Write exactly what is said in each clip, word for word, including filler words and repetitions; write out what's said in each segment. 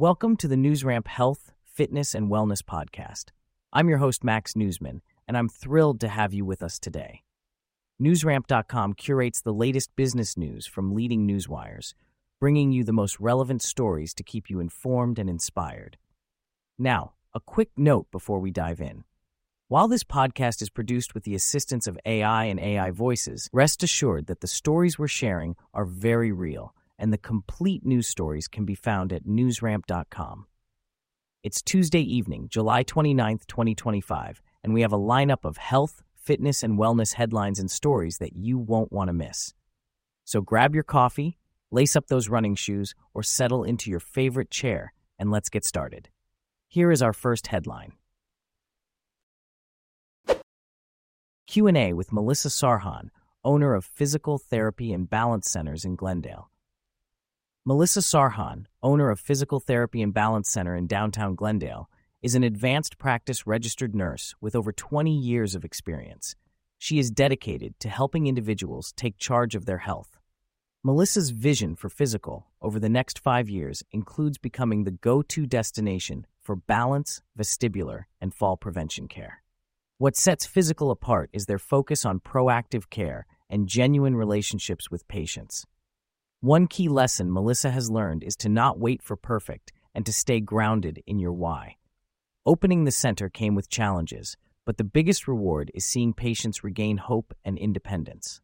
Welcome to the NewsRamp Health, Fitness, and Wellness Podcast. I'm your host, Max Newsman, and I'm thrilled to have you with us today. NewsRamp dot com curates the latest business news from leading newswires, bringing you the most relevant stories to keep you informed and inspired. Now, a quick note before we dive in. While this podcast is produced with the assistance of A I and A I voices, rest assured that the stories we're sharing are very real, and the complete news stories can be found at newsramp dot com. It's Tuesday evening, July twenty-ninth, twenty twenty-five, and we have a lineup of health, fitness, and wellness headlines and stories that you won't want to miss. So grab your coffee, lace up those running shoes, or settle into your favorite chair, and let's get started. Here is our first headline. Q and A with Melissa Sarhan, owner of Physical Therapy and Balance Centers in Glendale. Melissa Sarhan, owner of Physical Therapy and Balance Center in downtown Glendale, is an advanced practice registered nurse with over twenty years of experience. She is dedicated to helping individuals take charge of their health. Melissa's vision for Physical over the next five years includes becoming the go-to destination for balance, vestibular, and fall prevention care. What sets Physical apart is their focus on proactive care and genuine relationships with patients. One key lesson Melissa has learned is to not wait for perfect and to stay grounded in your why. Opening the center came with challenges, but the biggest reward is seeing patients regain hope and independence.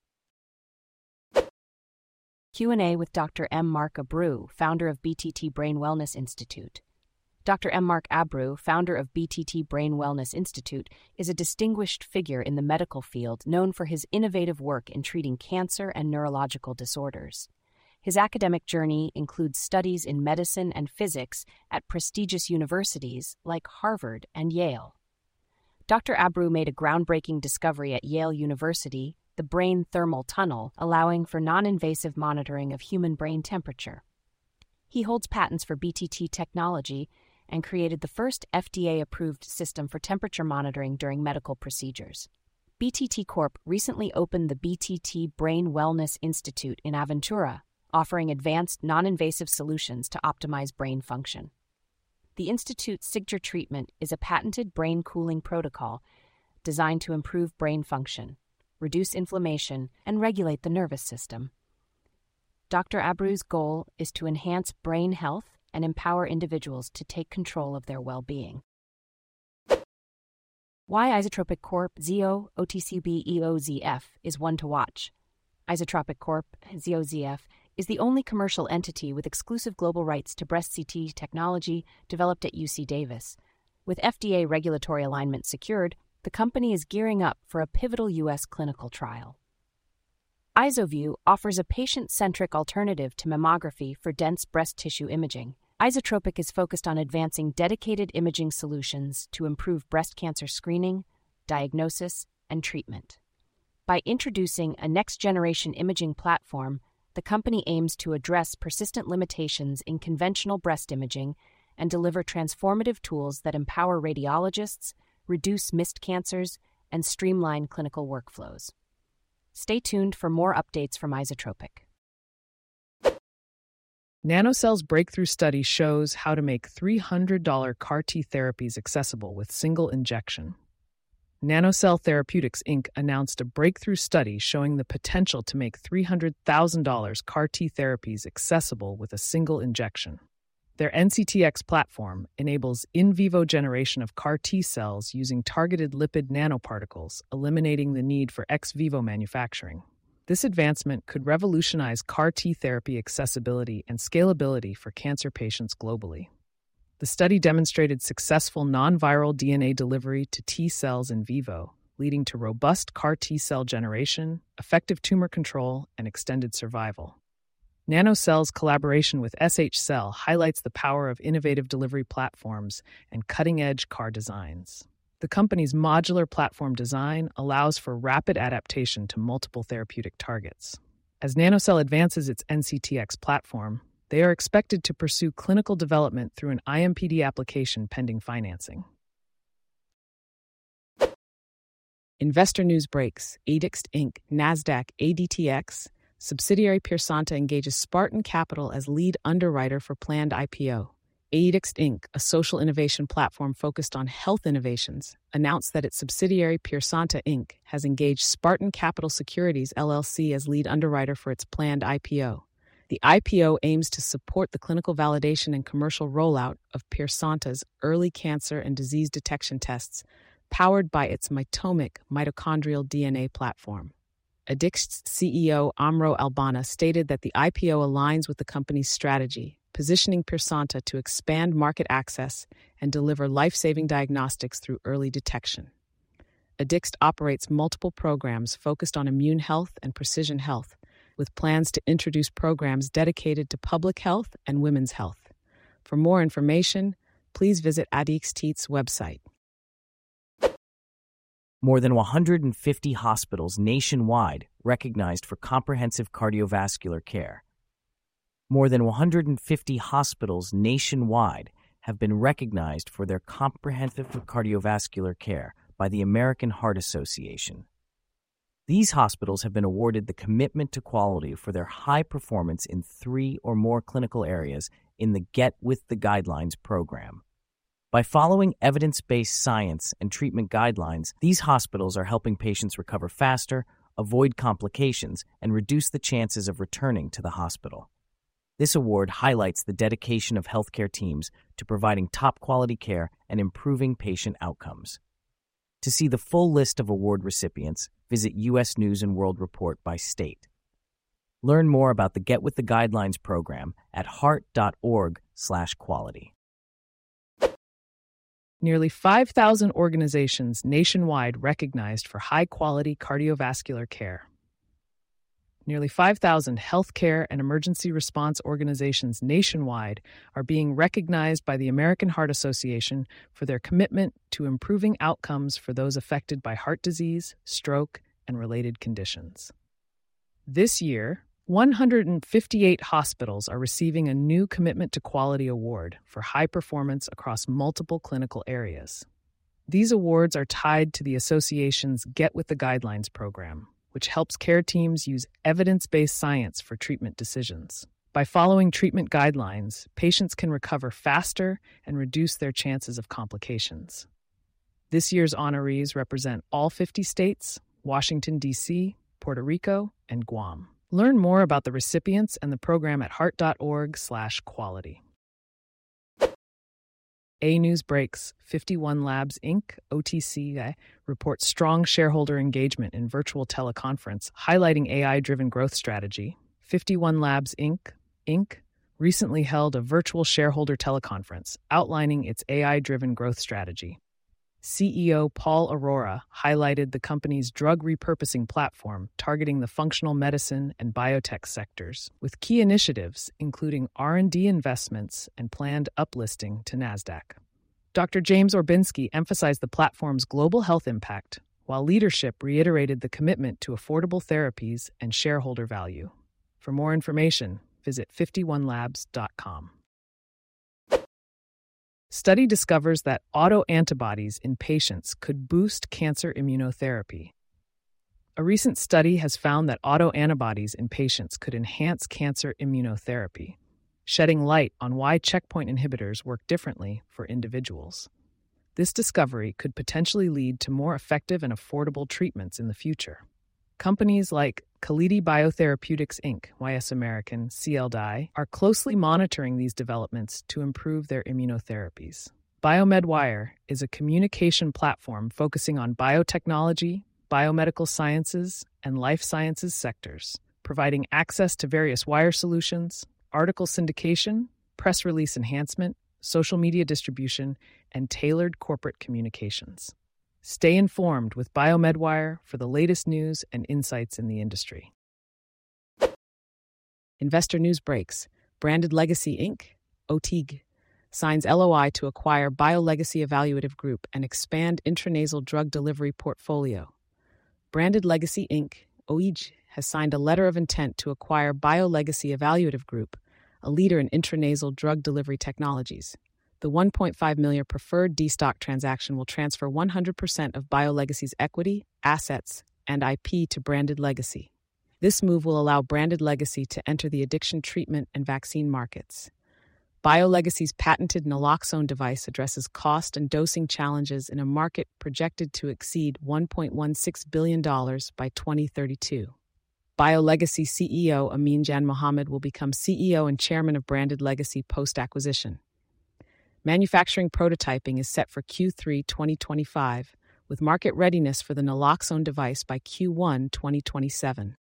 Q and A with Doctor M. Mark Abreu, founder of B T T Brain Wellness Institute. Doctor M. Mark Abreu, founder of B T T Brain Wellness Institute, is a distinguished figure in the medical field known for his innovative work in treating cancer and neurological disorders. His academic journey includes studies in medicine and physics at prestigious universities like Harvard and Yale. Doctor Abreu made a groundbreaking discovery at Yale University, the brain thermal tunnel, allowing for non-invasive monitoring of human brain temperature. He holds patents for B T T technology and created the first F D A-approved system for temperature monitoring during medical procedures. B T T Corp recently opened the B T T Brain Wellness Institute in Aventura, offering advanced non-invasive solutions to optimize brain function. The Institute's signature treatment is a patented brain cooling protocol designed to improve brain function, reduce inflammation, and regulate the nervous system. Doctor Abreu's goal is to enhance brain health and empower individuals to take control of their well-being. Why Isotropic Corp Z O O T C B E O Z F is one to watch. Isotropic Corp Z O Z F is the only commercial entity with exclusive global rights to breast C T technology developed at U C Davis. With F D A regulatory alignment secured, the company is gearing up for a pivotal U S clinical trial. IsoView offers a patient-centric alternative to mammography for dense breast tissue imaging. Isotropic is focused on advancing dedicated imaging solutions to improve breast cancer screening, diagnosis, and treatment. By introducing a next-generation imaging platform, the company aims to address persistent limitations in conventional breast imaging and deliver transformative tools that empower radiologists, reduce missed cancers, and streamline clinical workflows. Stay tuned for more updates from Isotropic. NanoCell's breakthrough study shows how to make three hundred dollars C A R T therapies accessible with single injection. NanoCell Therapeutics, Incorporated announced a breakthrough study showing the potential to make three hundred thousand dollars C A R T therapies accessible with a single injection. Their N C T X platform enables in vivo generation of C A R T cells using targeted lipid nanoparticles, eliminating the need for ex vivo manufacturing. This advancement could revolutionize C A R T therapy accessibility and scalability for cancer patients globally. The study demonstrated successful non-viral D N A delivery to T cells in vivo, leading to robust C A R T cell generation, effective tumor control, and extended survival. NanoCell's collaboration with S H Cell highlights the power of innovative delivery platforms and cutting-edge C A R designs. The company's modular platform design allows for rapid adaptation to multiple therapeutic targets. As NanoCell advances its N C T X platform, they are expected to pursue clinical development through an I M P D application pending financing. Investor news breaks. Adix Incorporated, NASDAQ A D T X, subsidiary Pearsanta engages Spartan Capital as lead underwriter for planned I P O. Adixt Incorporated, a social innovation platform focused on health innovations, announced that its subsidiary Pearsanta Incorporated has engaged Spartan Capital Securities L L C as lead underwriter for its planned I P O. The I P O aims to support the clinical validation and commercial rollout of Pearsanta's early cancer and disease detection tests, powered by its mitomic mitochondrial D N A platform. Adixt's C E O Amro Albana stated that the I P O aligns with the company's strategy, positioning Pearsanta to expand market access and deliver life-saving diagnostics through early detection. Adixt operates multiple programs focused on immune health and precision health, with plans to introduce programs dedicated to public health and women's health. For more information, please visit Adixt's website. More than one hundred fifty hospitals nationwide recognized for comprehensive cardiovascular care. More than one hundred fifty hospitals nationwide have been recognized for their comprehensive cardiovascular care by the American Heart Association. These hospitals have been awarded the commitment to quality for their high performance in three or more clinical areas in the Get With the Guidelines program. By following evidence-based science and treatment guidelines, these hospitals are helping patients recover faster, avoid complications, and reduce the chances of returning to the hospital. This award highlights the dedication of healthcare teams to providing top-quality care and improving patient outcomes. To see the full list of award recipients, visit U S News and World Report by state. Learn more about the Get With the Guidelines program at heart dot org slash quality. Nearly five thousand organizations nationwide recognized for high-quality cardiovascular care. Nearly five thousand healthcare and emergency response organizations nationwide are being recognized by the American Heart Association for their commitment to improving outcomes for those affected by heart disease, stroke, and related conditions. This year, one hundred fifty-eight hospitals are receiving a new Commitment to Quality award for high performance across multiple clinical areas. These awards are tied to the association's Get With the Guidelines program, which helps care teams use evidence-based science for treatment decisions. By following treatment guidelines, patients can recover faster and reduce their chances of complications. This year's honorees represent all fifty states, Washington, D C, Puerto Rico, and Guam. Learn more about the recipients and the program at heart dot org slash quality. A News Breaks, fifty-one Labs Incorporated, O T C, reports strong shareholder engagement in virtual teleconference, highlighting A I-driven growth strategy. fifty-one Labs Incorporated, Incorporated recently held a virtual shareholder teleconference outlining its A I-driven growth strategy. C E O Paul Aurora highlighted the company's drug repurposing platform targeting the functional medicine and biotech sectors, with key initiatives including R and D investments and planned uplisting to NASDAQ. Doctor James Orbinski emphasized the platform's global health impact, while leadership reiterated the commitment to affordable therapies and shareholder value. For more information, visit fifty-one labs dot com. Study discovers that autoantibodies in patients could boost cancer immunotherapy. A recent study has found that autoantibodies in patients could enhance cancer immunotherapy, shedding light on why checkpoint inhibitors work differently for individuals. This discovery could potentially lead to more effective and affordable treatments in the future. Companies like Kalidi Biotherapeutics Incorporated, Y S American, C L D I, are closely monitoring these developments to improve their immunotherapies. BioMedWire is a communication platform focusing on biotechnology, biomedical sciences, and life sciences sectors, providing access to various wire solutions, article syndication, press release enhancement, social media distribution, and tailored corporate communications. Stay informed with BioMedWire for the latest news and insights in the industry. Investor News Breaks. Branded Legacy Incorporated, O T G, signs L O I to acquire BioLegacy Evaluative Group and expand intranasal drug delivery portfolio. Branded Legacy Incorporated, O E G, has signed a letter of intent to acquire BioLegacy Evaluative Group, a leader in intranasal drug delivery technologies. The one point five million dollars preferred D-stock transaction will transfer one hundred percent of BioLegacy's equity, assets, and I P to Branded Legacy. This move will allow Branded Legacy to enter the addiction treatment and vaccine markets. BioLegacy's patented naloxone device addresses cost and dosing challenges in a market projected to exceed one point one six billion dollars by twenty thirty-two. BioLegacy C E O Amin Jan Mohammed will become C E O and chairman of Branded Legacy post-acquisition. Manufacturing prototyping is set for Q three twenty twenty-five, with market readiness for the naloxone device by Q one twenty twenty-seven.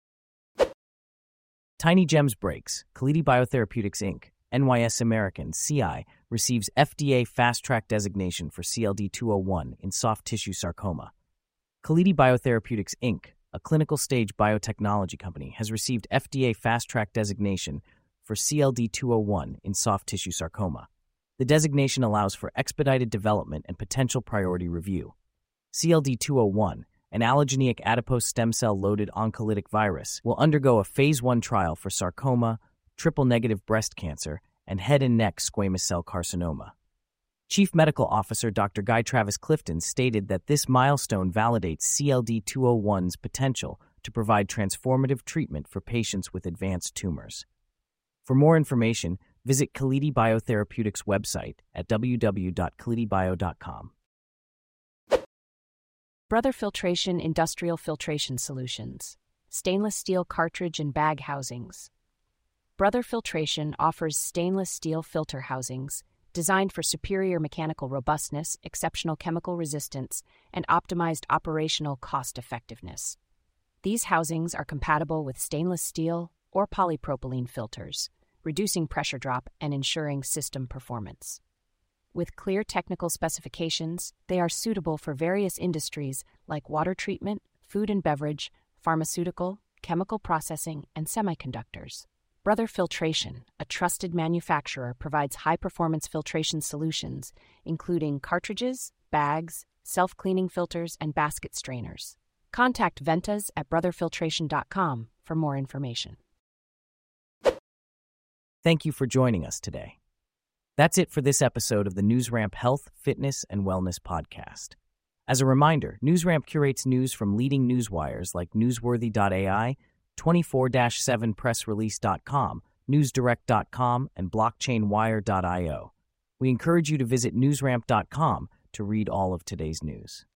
Tiny Gems breaks. Kalidi Biotherapeutics, Incorporated, N Y S American, C I, receives F D A Fast Track designation for C L D two oh one in soft tissue sarcoma. Kalidi Biotherapeutics, Incorporated, a clinical stage biotechnology company, has received F D A Fast Track designation for C L D two oh one in soft tissue sarcoma. The designation allows for expedited development and potential priority review. C L D two oh one, an allogeneic adipose stem cell-loaded oncolytic virus, will undergo a phase one trial for sarcoma, triple-negative breast cancer, and head and neck squamous cell carcinoma. Chief Medical Officer Doctor Guy Travis Clifton stated that this milestone validates C L D two oh one's potential to provide transformative treatment for patients with advanced tumors. For more information, visit Kalidi Biotherapeutics' website at w w w dot kalidi bio dot com. Brother Filtration Industrial Filtration Solutions. Stainless steel cartridge and bag housings. Brother Filtration offers stainless steel filter housings designed for superior mechanical robustness, exceptional chemical resistance, and optimized operational cost-effectiveness. These housings are compatible with stainless steel or polypropylene filters, reducing pressure drop and ensuring system performance. With clear technical specifications, they are suitable for various industries like water treatment, food and beverage, pharmaceutical, chemical processing, and semiconductors. Brother Filtration, a trusted manufacturer, provides high-performance filtration solutions, including cartridges, bags, self-cleaning filters, and basket strainers. Contact Ventas at brother filtration dot com for more information. Thank you for joining us today. That's it for this episode of the NewsRamp Health, Fitness, and Wellness Podcast. As a reminder, NewsRamp curates news from leading newswires like newsworthy dot A I, twenty-four seven press release dot com, newsdirect dot com, and blockchain wire dot io. We encourage you to visit newsramp dot com to read all of today's news.